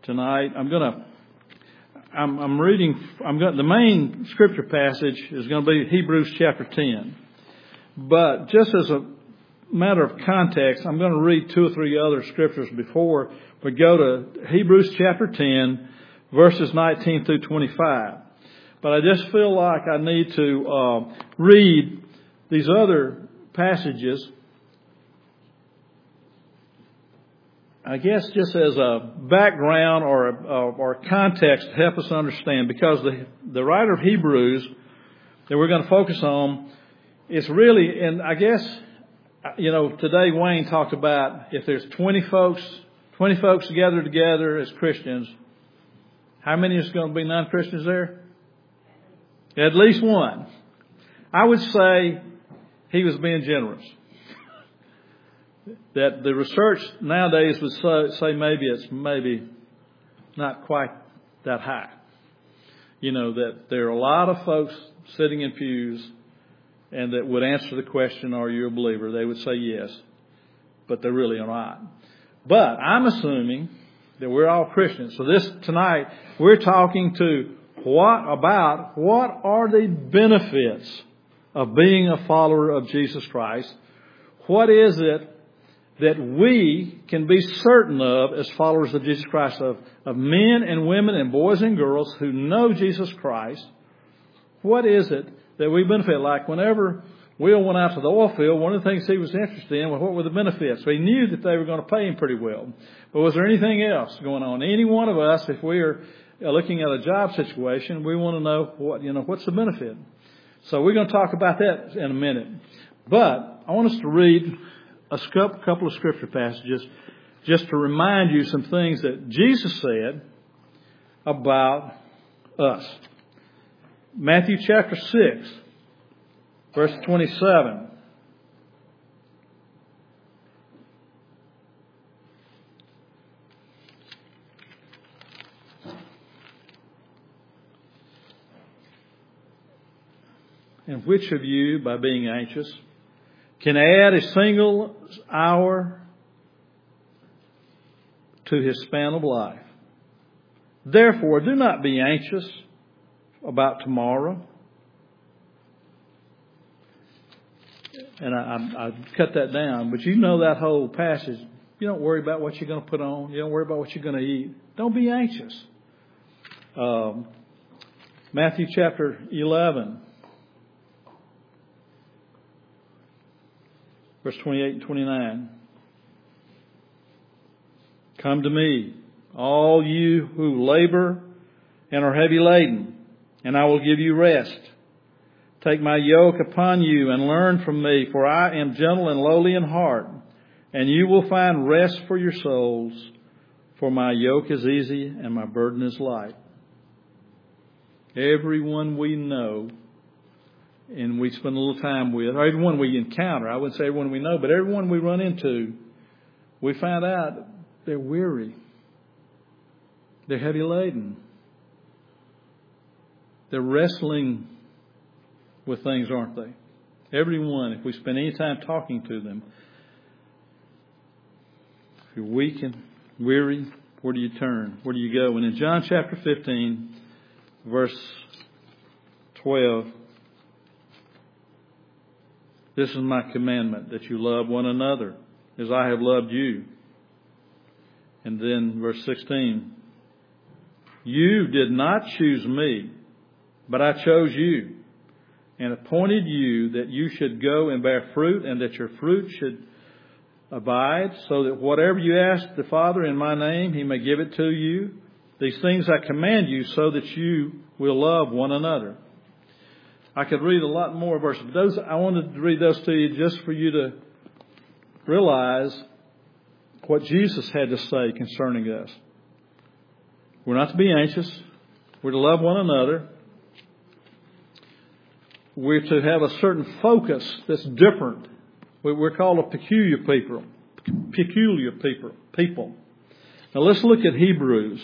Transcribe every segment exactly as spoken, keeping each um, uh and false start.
tonight. I'm going to, I'm, I'm reading, I'm going, the main scripture passage is going to be Hebrews chapter ten. But just as a matter of context, I'm going to read two or three other scriptures before we go to Hebrews chapter ten, verses nineteen through twenty-five. But I just feel like I need to uh, read these other passages, I guess just as a background or a, or context to help us understand, because the, the writer of Hebrews that we're going to focus on is really, and I guess, you know, today Wayne talked about if there's twenty folks, twenty folks gathered together as Christians, how many is going to be non-Christians there? At least one. I would say he was being generous. That the research nowadays would say maybe it's maybe not quite that high. You know, that there are a lot of folks sitting in pews and that would answer the question, are you a believer? They would say yes, but they're really not. But I'm assuming that we're all Christians. So this tonight, we're talking to what about what are the benefits of being a follower of Jesus Christ? What is it that we can be certain of as followers of Jesus Christ, of, of men and women and boys and girls who know Jesus Christ? What is it that we benefit? Like whenever Will went out to the oil field, one of the things he was interested in was what were the benefits. So he knew that they were going to pay him pretty well. But was there anything else going on? Any one of us, if we are looking at a job situation, we want to know what, you know, what's the benefit? So we're going to talk about that in a minute. But I want us to read a couple of scripture passages just to remind you some things that Jesus said about us. Matthew chapter six, verse twenty-seven. And which of you, by being anxious, can add a single hour to his span of life? Therefore, do not be anxious about tomorrow. And I, I, I cut that down, but you know that whole passage. You don't worry about what you're going to put on. You don't worry about what you're going to eat. Don't be anxious. Um, Matthew chapter eleven. Verse twenty-eight and twenty-nine. Come to me, all you who labor and are heavy laden, and I will give you rest. Take my yoke upon you and learn from me, for I am gentle and lowly in heart, and you will find rest for your souls. For my yoke is easy and my burden is light. Everyone we know and we spend a little time with, or everyone we encounter, I wouldn't say everyone we know, but everyone we run into, we find out they're weary. They're heavy laden. They're wrestling with things, aren't they? Everyone, if we spend any time talking to them, if you're weak and weary, where do you turn? Where do you go? And in John chapter fifteen, verse twelve, this is my commandment, that you love one another as I have loved you. And then verse sixteen, you did not choose me, but I chose you and appointed you that you should go and bear fruit, and that your fruit should abide, so that whatever you ask the Father in my name, he may give it to you. These things I command you, so that you will love one another. I could read a lot more verses, but those, I wanted to read those to you just for you to realize what Jesus had to say concerning us. We're not to be anxious. We're to love one another. We're to have a certain focus that's different. We're called a peculiar people. Peculiar people. People. Now let's look at Hebrews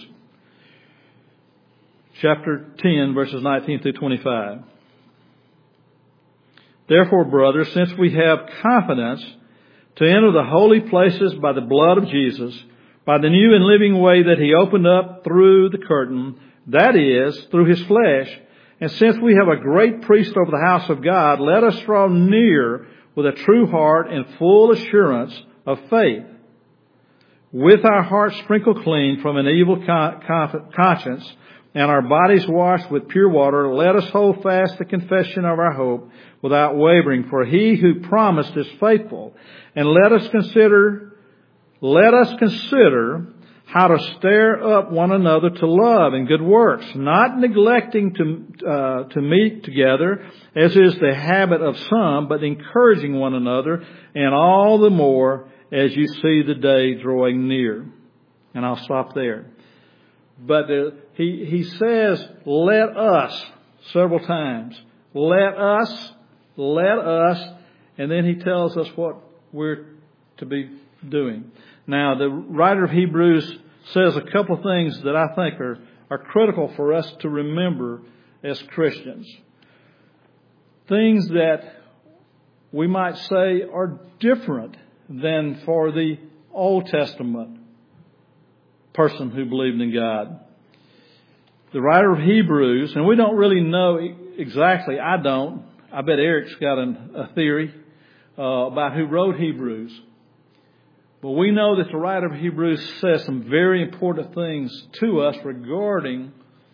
chapter ten, verses nineteen through twenty-five. Therefore, brothers, since we have confidence to enter the holy places by the blood of Jesus, by the new and living way that He opened up through the curtain, that is, through His flesh. And since we have a great priest over the house of God, let us draw near with a true heart and full assurance of faith, with our hearts sprinkled clean from an evil conscience and our bodies washed with pure water. Let us hold fast the confession of our hope without wavering, for He who promised is faithful. And let us consider, let us consider how to stir up one another to love and good works, not neglecting to uh, to meet together, as is the habit of some, but encouraging one another, and all the more as you see the day drawing near. And I'll stop there. But uh, he he says, "Let us," several times. Let us, let us, and then he tells us what we're to be doing. Now, the writer of Hebrews says a couple of things that I think are, are critical for us to remember as Christians. Things that we might say are different than for the Old Testament person who believed in God. The writer of Hebrews, and we don't really know exactly, I don't, I bet Eric's got an, a theory uh, about who wrote Hebrews. But we know that the writer of Hebrews says some very important things to us regarding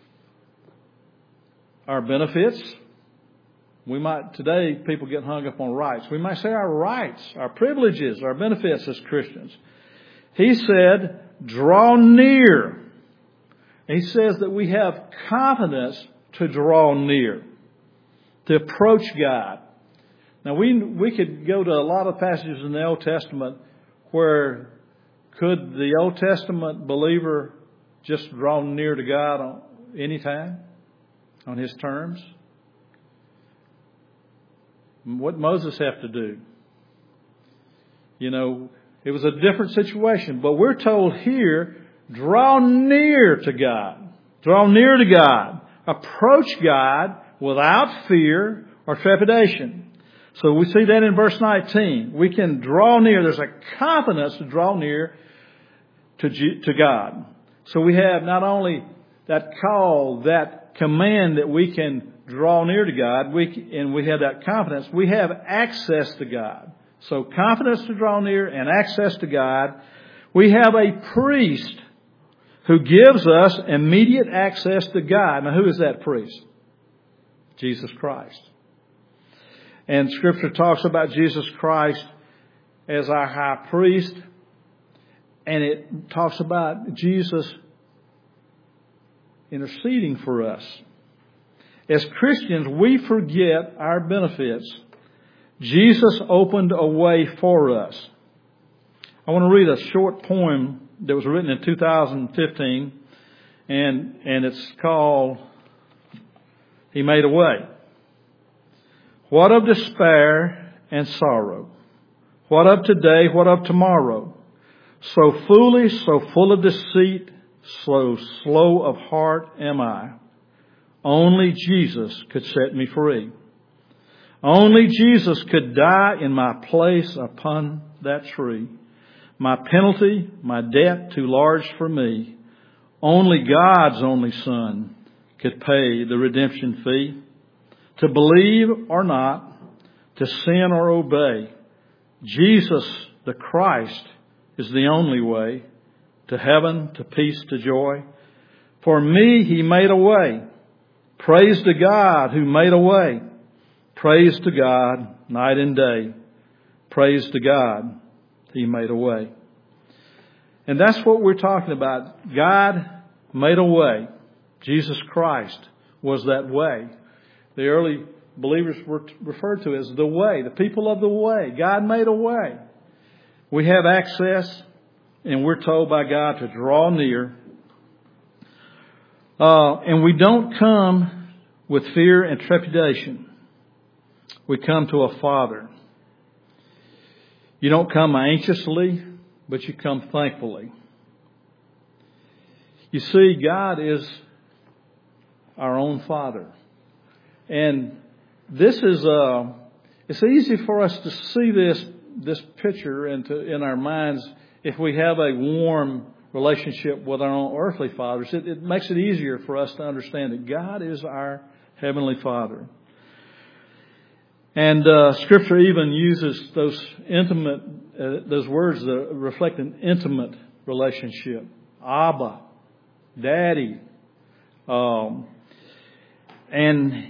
our benefits. We might, today, people get hung up on rights. We might say our rights, our privileges, our benefits as Christians. He said, draw near. He says that we have confidence to draw near, to approach God. Now, we we could go to a lot of passages in the Old Testament where could the Old Testament believer just draw near to God on any time, on His terms? What did Moses have to do? You know, it was a different situation. But we're told here, draw near to God. Draw near to God. Approach God without fear or trepidation. So we see that in verse nineteen. We can draw near. There's a confidence to draw near to, to God. So we have not only that call, that command that we can draw near to God, we, and we have that confidence. We have access to God. So confidence to draw near and access to God. We have a priest who gives us immediate access to God. Now, who is that priest? Jesus Christ. And Scripture talks about Jesus Christ as our high priest. And it talks about Jesus interceding for us. As Christians, we forget our benefits. Jesus opened a way for us. I want to read a short poem that was written in two thousand fifteen. And, and it's called, He Made a Way. What of despair and sorrow? What of today? What of tomorrow? So foolish, so full of deceit, so slow of heart am I. Only Jesus could set me free. Only Jesus could die in my place upon that tree. My penalty, my debt too large for me. Only God's only Son could pay the redemption fee. To believe or not, to sin or obey, Jesus the Christ is the only way to heaven, to peace, to joy. For me, He made a way. Praise to God who made a way. Praise to God night and day. Praise to God, He made a way. And that's what we're talking about. God made a way. Jesus Christ was that way. The early believers were referred to as the way, the people of the way. God made a way. We have access, and we're told by God to draw near. Uh, and we don't come with fear and trepidation. We come to a Father. You don't come anxiously, but you come thankfully. You see, God is our own Father. And this is, uh, it's easy for us to see this, this picture into, in our minds if we have a warm relationship with our own earthly fathers, it, it makes it easier for us to understand that God is our Heavenly Father. And uh, Scripture even uses those intimate, uh, those words that reflect an intimate relationship. Abba, Daddy. Um, and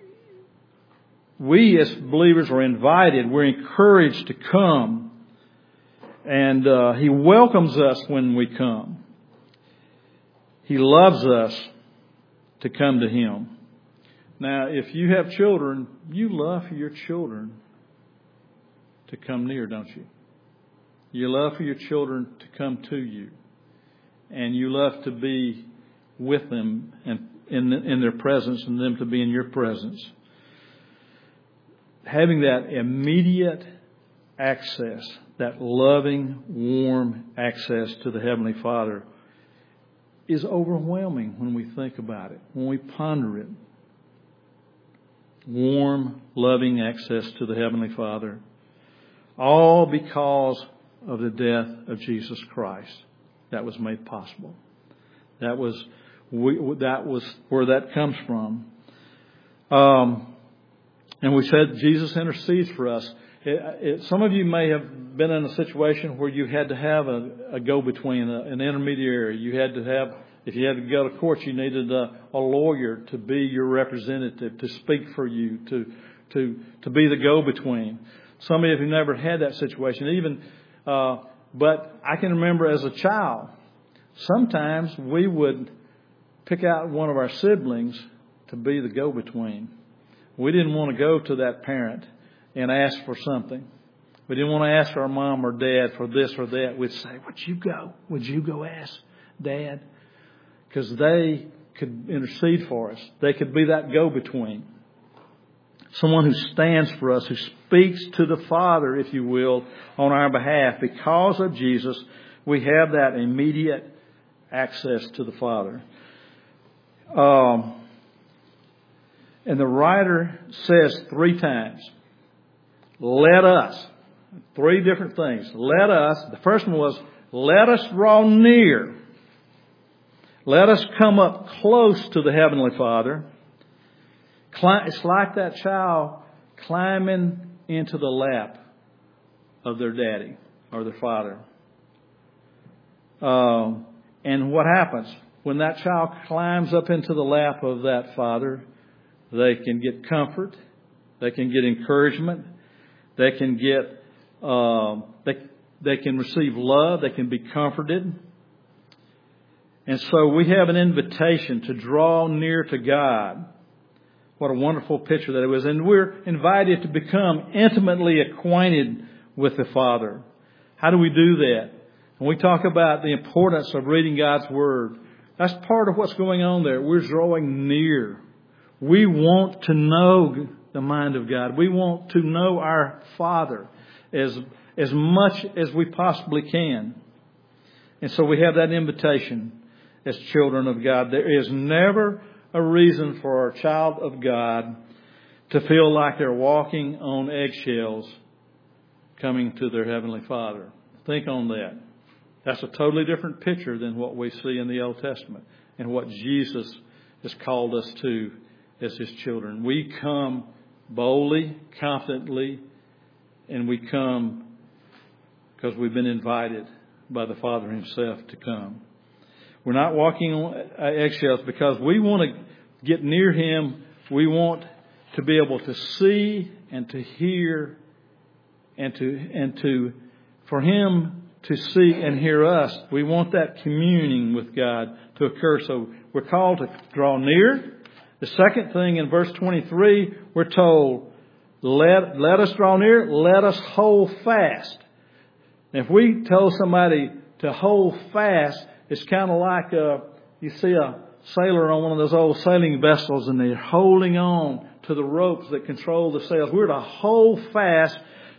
we as believers are invited, we're encouraged to come. And uh, He welcomes us when we come. He loves us to come to Him. Now, if you have children, you love for your children to come near, don't you? You love for your children to come to you. And you love to be with them and in, in their presence and them to be in your presence. Having that immediate access, that loving, warm access to the Heavenly Father is overwhelming when we think about it, when we ponder it. Warm, loving access to the Heavenly Father. All because of the death of Jesus Christ. That was made possible. That was we, that was where that comes from. Um, and we said Jesus intercedes for us. It, it, some of you may have been in a situation where you had to have a, a go-between, a, an intermediary. You had to have, if you had to go to court, you needed a, a lawyer to be your representative, to speak for you, to to to be the go-between. Some of you have never had that situation, even. Uh, but I can remember as a child, sometimes we would pick out one of our siblings to be the go-between. We didn't want to go to that parent and ask for something. We didn't want to ask our mom or dad for this or that. We'd say, would you go? Would you go ask Dad? Because they could intercede for us. They could be that go-between. Someone who stands for us, who speaks to the Father, if you will, on our behalf. Because of Jesus, we have that immediate access to the Father. Um, and the writer says three times, let us. Three different things. Let us. The first one was, let us draw near. Let us come up close to the Heavenly Father. It's like that child climbing into the lap of their daddy or their father. Um, and what happens? When that child climbs up into the lap of that father, they can get comfort. They can get encouragement. They can get, uh, they, they can receive love. They can be comforted. And so we have an invitation to draw near to God. What a wonderful picture that it was. And we're invited to become intimately acquainted with the Father. How do we do that? When we talk about the importance of reading God's Word, that's part of what's going on there. We're drawing near. We want to know the mind of God. We want to know our Father as, as much as we possibly can. And so we have that invitation as children of God. There is never a reason for a child of God to feel like they're walking on eggshells coming to their Heavenly Father. Think on that. That's a totally different picture than what we see in the Old Testament and what Jesus has called us to as His children. We come boldly, confidently, and we come because we've been invited by the Father Himself to come. We're not walking on eggshells because we want to get near Him. We want to be able to see and to hear and to and to for Him to see and hear us. We want that communing with God to occur. So we're called to draw near. The second thing in verse twenty-three, we're told, let, let us draw near, let us hold fast. If we told somebody to hold fast, it's kind of like uh, you see a sailor on one of those old sailing vessels and they're holding on to the ropes that control the sails. We're to hold fast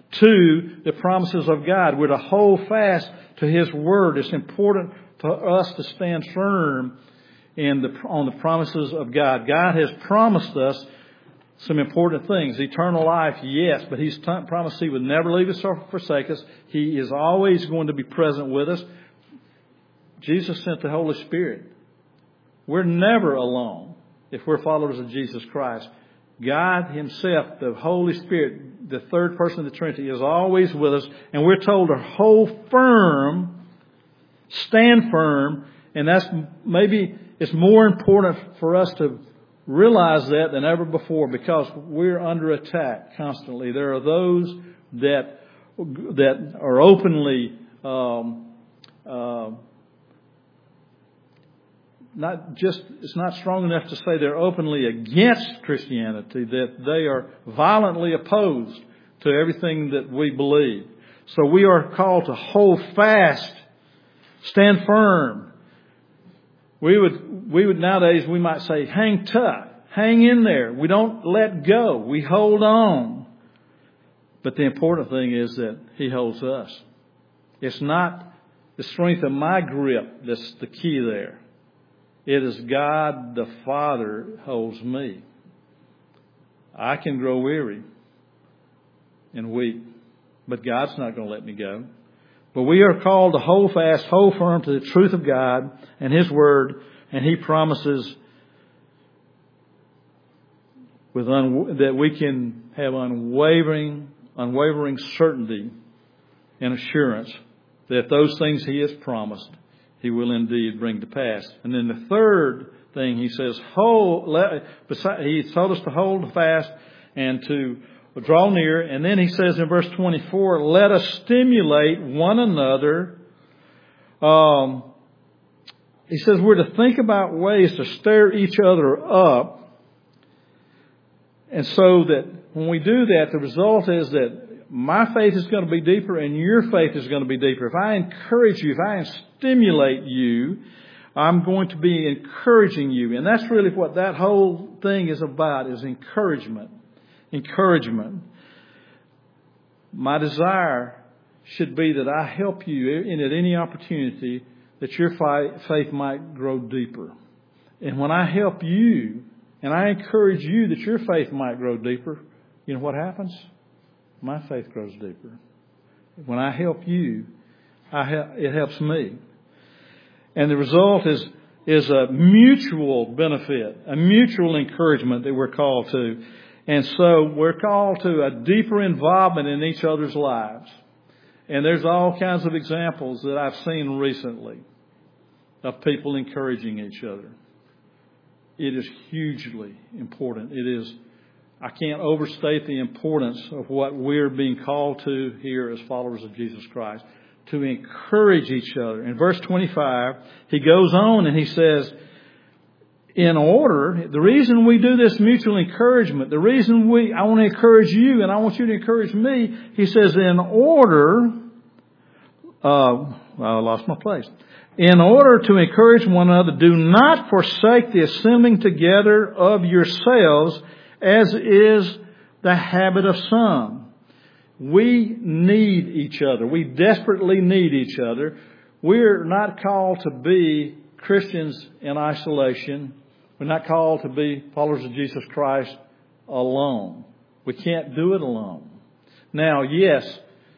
to the promises of God. We're to hold fast to His Word. It's important for us to stand firm in the, on the promises of God. God has promised us some important things. Eternal life, yes, but He's t- promised He would never leave us or forsake us. He is always going to be present with us. Jesus sent the Holy Spirit. We're never alone if we're followers of Jesus Christ. God Himself, the Holy Spirit, the third person of the Trinity, is always with us. And we're told to hold firm, stand firm. And that's maybe it's more important for us to realize that than ever before, because we're under attack constantly. There are those that that are openly um, uh, not just it's not strong enough to say they're openly against Christianity, that they are violently opposed to everything that we believe. So we are called to hold fast, stand firm. We would, we would nowadays, we might say, hang tough, hang in there. We don't let go. We hold on. But the important thing is that He holds us. It's not the strength of my grip that's the key there. It is God the Father holds me. I can grow weary and weak, but God's not going to let me go. But we are called to hold fast, hold firm to the truth of God and His Word, and He promises with un- that we can have unwavering, unwavering certainty and assurance that those things He has promised, He will indeed bring to pass. And then the third thing He says, hold. Let, He told us to hold fast and to draw near. And then He says in verse twenty-four, let us stimulate one another. Um, he says we're to think about ways to stir each other up. And so that when we do that, the result is that my faith is going to be deeper and your faith is going to be deeper. If I encourage you, if I stimulate you, I'm going to be encouraging you. And that's really what that whole thing is about, is encouragement. Encouragement. My desire should be that I help you in at any opportunity that your faith might grow deeper. And when I help you and I encourage you that your faith might grow deeper, you know what happens? My faith grows deeper. When I help you, I help, it helps me. And the result is, is a mutual benefit, a mutual encouragement that we're called to. And so we're called to a deeper involvement in each other's lives. And there's all kinds of examples that I've seen recently of people encouraging each other. It is hugely important. It is, I can't overstate the importance of what we're being called to here as followers of Jesus Christ, to encourage each other. In verse twenty-five, he goes on and he says, in order, the reason we do this mutual encouragement, the reason we, I want to encourage you and I want you to encourage me, he says, in order, uh, I lost my place. In order to encourage one another, do not forsake the assembling together of yourselves, as is the habit of some. We need each other. We desperately need each other. We're not called to be Christians in isolation. We're not called to be followers of Jesus Christ alone. We can't do it alone. Now, yes,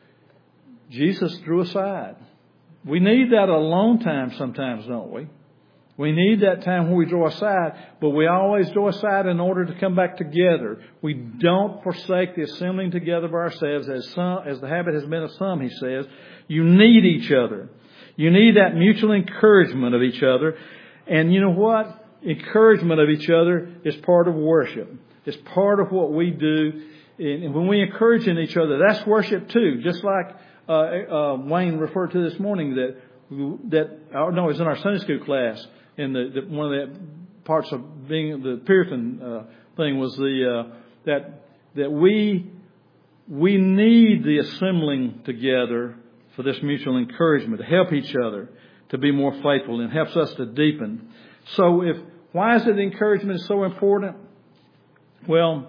Jesus drew aside. We need that alone time sometimes, don't we? We need that time when we draw aside, but we always draw aside in order to come back together. We don't forsake the assembling together of ourselves, as some, as the habit has been of some, he says. You need each other. You need that mutual encouragement of each other. And you know what? Encouragement of each other is part of worship. It's part of what we do. And when we encourage in each other, that's worship too. Just like uh, uh, Wayne referred to this morning, that that oh, no, it was in our Sunday school class. And the, the, one of the parts of being the Puritan uh, thing was the uh, that that we we need the assembling together for this mutual encouragement, to help each other to be more faithful, and helps us to deepen. So, if why is it encouragement is so important? Well,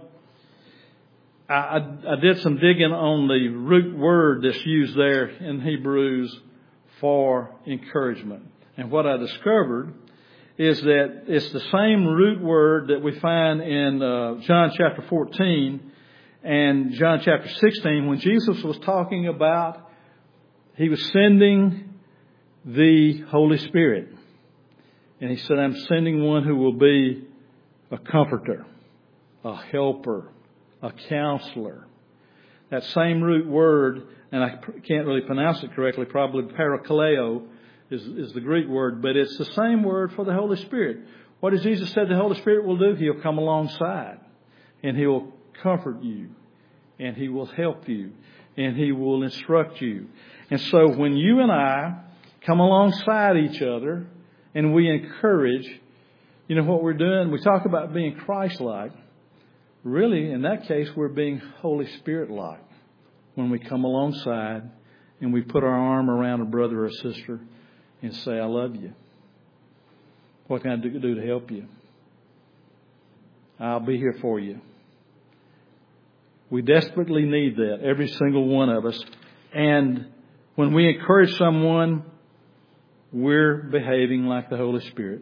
I, I, I did some digging on the root word that's used there in Hebrews for encouragement, and what I discovered is that it's the same root word that we find in uh, John chapter fourteen and John chapter sixteen, when Jesus was talking about, he was sending the Holy Spirit. And he said, I'm sending one who will be a comforter, a helper, a counselor. That same root word, and I can't really pronounce it correctly, probably parakaleo is, is the Greek word, but it's the same word for the Holy Spirit. What has Jesus said the Holy Spirit will do? He'll come alongside and He will comfort you and He will help you and He will instruct you. And so when you and I come alongside each other and we encourage, you know what we're doing? We talk about being Christ-like. Really, in that case, we're being Holy Spirit-like when we come alongside and we put our arm around a brother or sister and say, I love you. What can I do to help you? I'll be here for you. We desperately need that, every single one of us. And when we encourage someone, we're behaving like the Holy Spirit,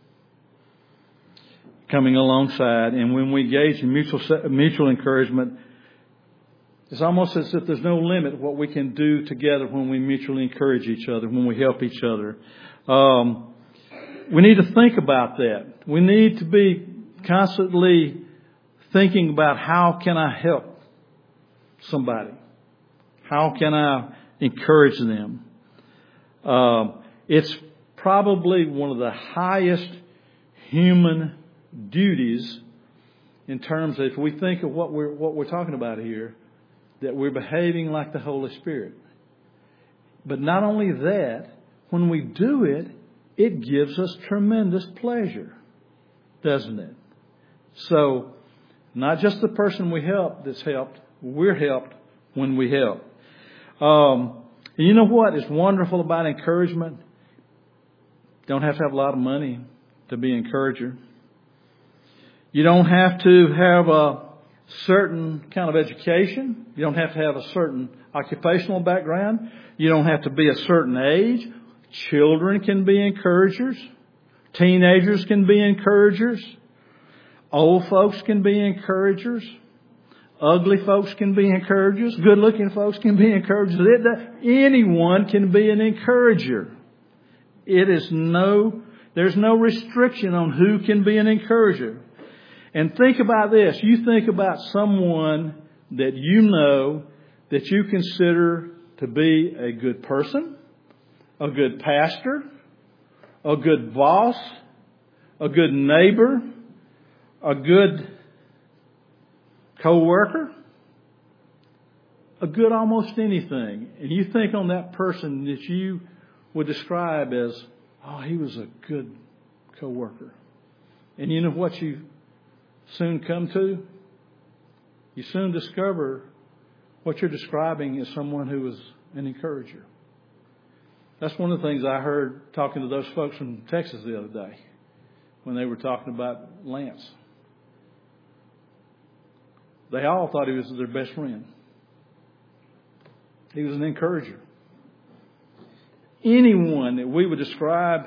coming alongside. And when we engage in mutual mutual encouragement, it's almost as if there's no limit what we can do together when we mutually encourage each other, when we help each other. Um, we need to think about that. We need to be constantly thinking about how can I help somebody? How can I encourage them? Um, it's probably one of the highest human duties in terms of, if we think of what we're what we're talking about here, that we're behaving like the Holy Spirit. But not only that, when we do it, it gives us tremendous pleasure, doesn't it? So, not just the person we help that's helped, we're helped when we help. Um, and you know what is wonderful about encouragement? You don't have to have a lot of money to be an encourager. You don't have to have a certain kind of education. You don't have to have a certain occupational background. You don't have to be a certain age. Children can be encouragers. Teenagers can be encouragers. Old folks can be encouragers. Ugly folks can be encouragers. Good-looking folks can be encouragers. It, anyone can be an encourager. It is no, there's no restriction on who can be an encourager. And think about this. You think about someone that you know that you consider to be a good person, a good pastor, a good boss, a good neighbor, a good co-worker, a good almost anything. And you think on that person that you would describe as, oh, he was a good co-worker. And you know what you soon come to? You soon discover what you're describing is someone who is an encourager. That's one of the things I heard talking to those folks from Texas the other day when they were talking about Lance. They all thought he was their best friend. He was an encourager. Anyone that we would describe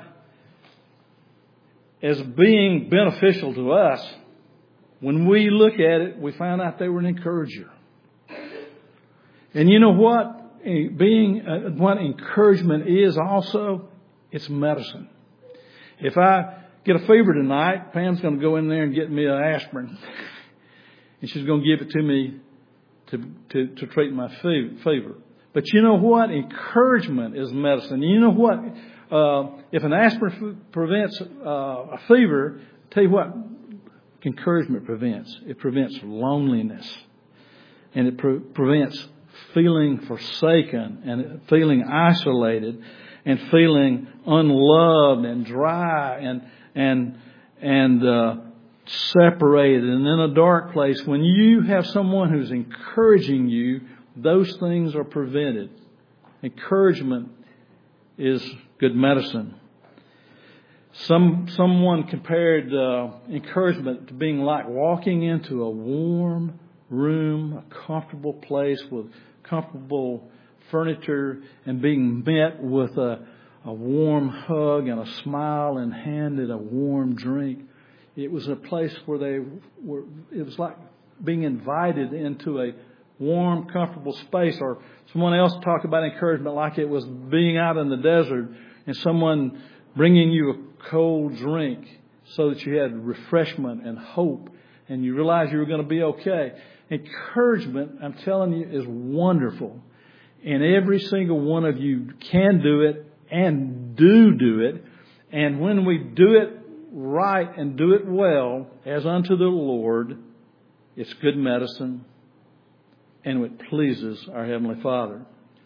as being beneficial to us, when we look at it, we find out they were an encourager. And you know what? Being uh, what encouragement is also, it's medicine. If I get a fever tonight, Pam's going to go in there and get me an aspirin. And she's going to give it to me to, to, to treat my fever. But you know what? Encouragement is medicine. You know what? Uh, if an aspirin prevents uh, a fever, tell you what encouragement prevents. It prevents loneliness. And it pre- prevents feeling forsaken and feeling isolated and feeling unloved and dry and and and uh, separated and in a dark place. When you have someone who's encouraging you, those things are prevented. Encouragement is good medicine. Some someone compared uh, encouragement to being like walking into a warm room, a comfortable place with comfortable furniture, and being met with a, a warm hug and a smile and handed a warm drink. It was a place where they were, it was like being invited into a warm, comfortable space. Or someone else talked about encouragement like it was being out in the desert. and someone bringing you a cold drink so that you had refreshment and hope and you realized you were going to be okay. Encouragement, I'm telling you, is wonderful. And every single one of you can do it and do do it. And when we do it right and do it well, as unto the Lord, it's good medicine and it pleases our Heavenly Father.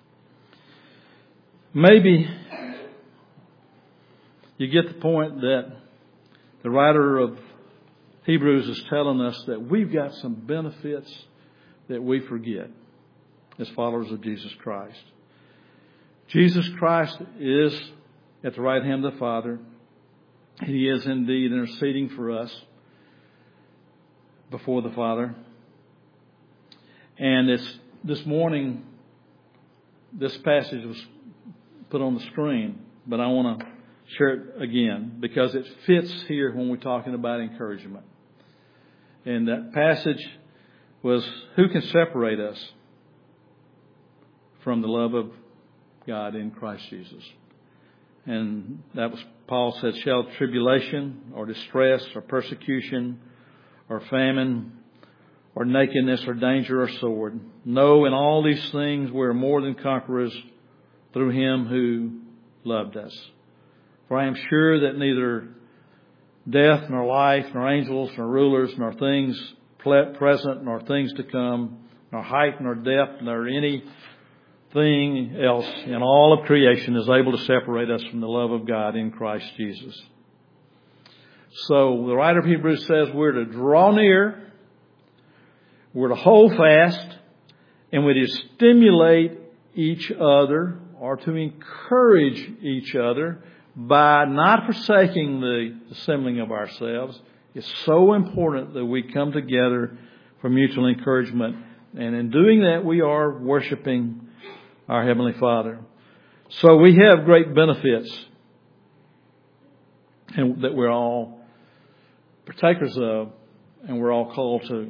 Maybe you get the point that the writer of Hebrews is telling us that we've got some benefits that we forget as followers of Jesus Christ. Jesus Christ is at the right hand of the Father. He is indeed interceding for us before the Father. And it's this morning, this passage was put on the screen, but I want to share it again because it fits here when we're talking about encouragement. And that passage was, who can separate us from the love of God in Christ Jesus? And that was, Paul said, shall tribulation or distress or persecution or famine or nakedness or danger or sword? No, in all these things we're more than conquerors through Him who loved us. For I am sure that neither death, nor life, nor angels, nor rulers, nor things present, nor things to come, nor height, nor depth, nor anything else in all of creation is able to separate us from the love of God in Christ Jesus. So the writer of Hebrews says we're to draw near, we're to hold fast, and we're to stimulate each other or to encourage each other by not forsaking the assembling of ourselves. It's so important that we come together for mutual encouragement. And in doing that, we are worshiping our Heavenly Father. So we have great benefits and that we're all partakers of and we're all called to.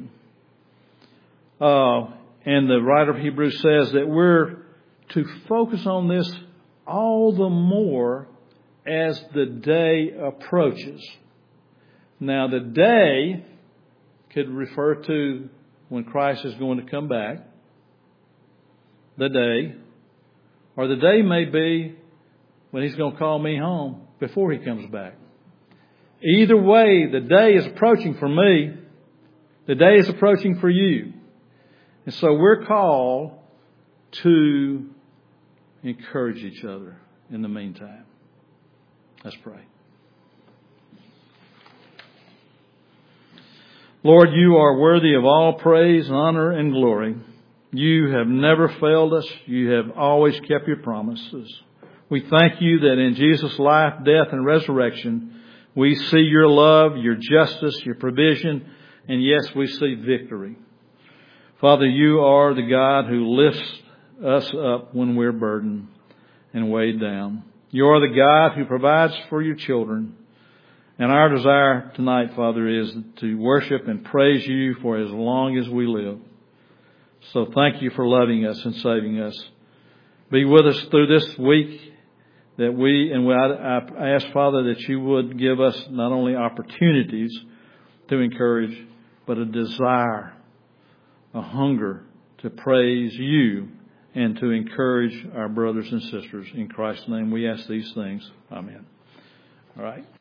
Uh, and the writer of Hebrews says that we're to focus on this all the more as the day approaches. Now, the day could refer to when Christ is going to come back. The day. Or the day may be when He's going to call me home before He comes back. Either way, the day is approaching for me. The day is approaching for you. And so we're called to encourage each other in the meantime. Let's pray. Lord, you are worthy of all praise, honor, and glory. You have never failed us. You have always kept your promises. We thank you that in Jesus' life, death, and resurrection, we see your love, your justice, your provision, and yes, we see victory. Father, you are the God who lifts us up when we're burdened and weighed down. You are the God who provides for your children. And our desire tonight, Father, is to worship and praise you for as long as we live. So thank you for loving us and saving us. Be with us through this week that we, and I ask, Father, that you would give us not only opportunities to encourage, but a desire, a hunger to praise you and to encourage our brothers and sisters. In Christ's name we ask these things. Amen. All right.